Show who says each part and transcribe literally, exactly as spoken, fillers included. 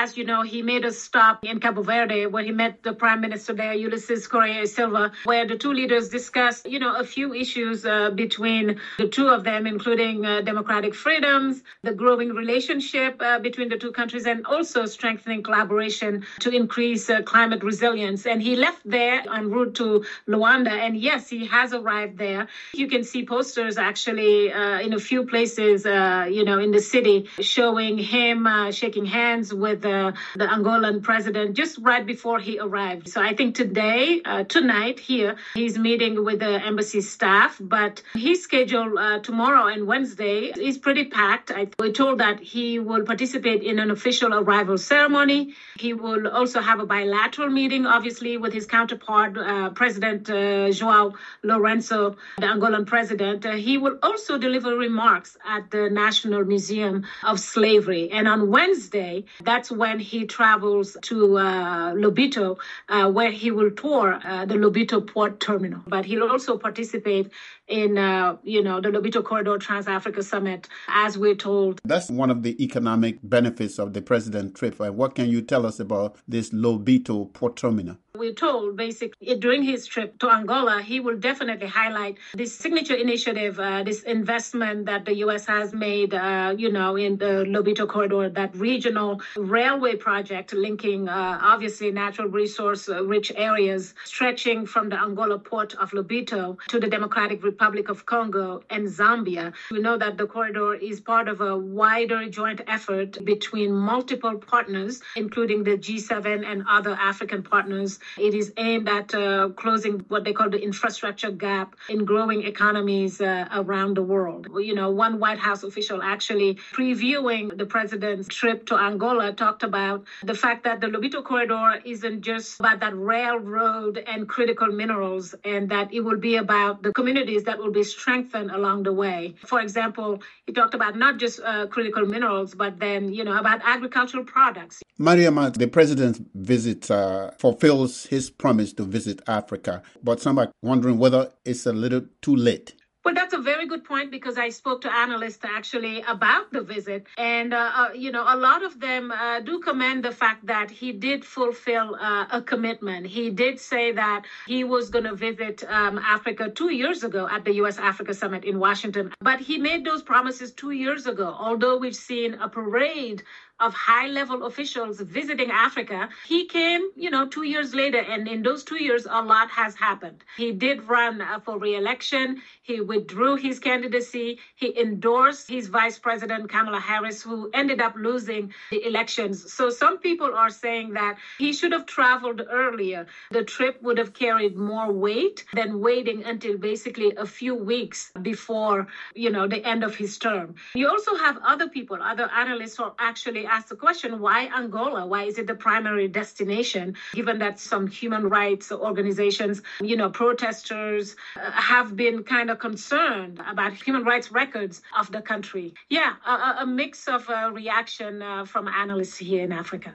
Speaker 1: As you know, he made a stop in Cabo Verde where he met the Prime Minister there, Ulysses Correa Silva, where the two leaders discussed, you know, a few issues uh, between the two of them, including uh, democratic freedoms, the growing relationship uh, between the two countries, and also strengthening collaboration to increase uh, climate resilience. And he left there en route to Luanda. And yes, he has arrived there. You can see posters actually uh, in a few places, uh, you know, in the city showing him uh, shaking hands with uh, the Angolan president just right before he arrived. So I think today, uh, tonight here, he's meeting with the embassy staff, but his schedule uh, tomorrow and Wednesday is pretty packed. I, we're told that he will participate in an official arrival ceremony. He will also have a bilateral meeting, obviously, with his counterpart, uh, President uh, Joao Lourenço, the Angolan president. Uh, he will also deliver remarks at the National Museum of Slavery. And on Wednesday, that's when he travels to uh, Lobito, uh, where he will tour uh, the Lobito port terminal. But he'll also participate in, uh, you know, the Lobito Corridor Trans-Africa Summit, as we're told.
Speaker 2: That's one of the economic benefits of the president's trip. What can you tell us about this Lobito port terminal?
Speaker 1: We're told, basically, during his trip to Angola, he will definitely highlight this signature initiative, uh, this investment that the U S has made, uh, you know, in the Lobito Corridor, that regional railway project linking, uh, obviously, natural resource-rich areas stretching from the Angola port of Lobito to the Democratic Republic of Congo and Zambia. We know that the corridor is part of a wider joint effort between multiple partners, including the G seven and other African partners. It is aimed at uh, closing what they call the infrastructure gap in growing economies uh, around the world. You know, one White House official actually previewing the president's trip to Angola talked about the fact that the Lobito Corridor isn't just about that railroad and critical minerals, and that it will be about the communities that will be strengthened along the way. For example, he talked about not just uh, critical minerals, but then, you know, about agricultural products.
Speaker 2: Mariama, the president's visit uh, fulfills his promise to visit Africa, but some are wondering whether it's a little too late.
Speaker 1: Well, that's a very good point, because I spoke to analysts actually about the visit. And, uh, uh, you know, a lot of them uh, do commend the fact that he did fulfill uh, a commitment. He did say that he was going to visit um, Africa two years ago at the U S Africa Summit in Washington. But he made those promises two years ago. Although we've seen a parade of high-level officials visiting Africa, he came, you know, two years later, and in those two years, a lot has happened. He did run uh, for re-election. He withdrew his candidacy. He endorsed his vice president, Kamala Harris, who ended up losing the elections. So some people are saying that he should have traveled earlier. The trip would have carried more weight than waiting until basically a few weeks before, you know, the end of his term. You also have other people, other analysts who are actually asked the question, why Angola? Why is it the primary destination, given that some human rights organizations, you know, protesters uh, have been kind of concerned about human rights records of the country? Yeah, a, a mix of uh, reaction uh, from analysts here in Africa.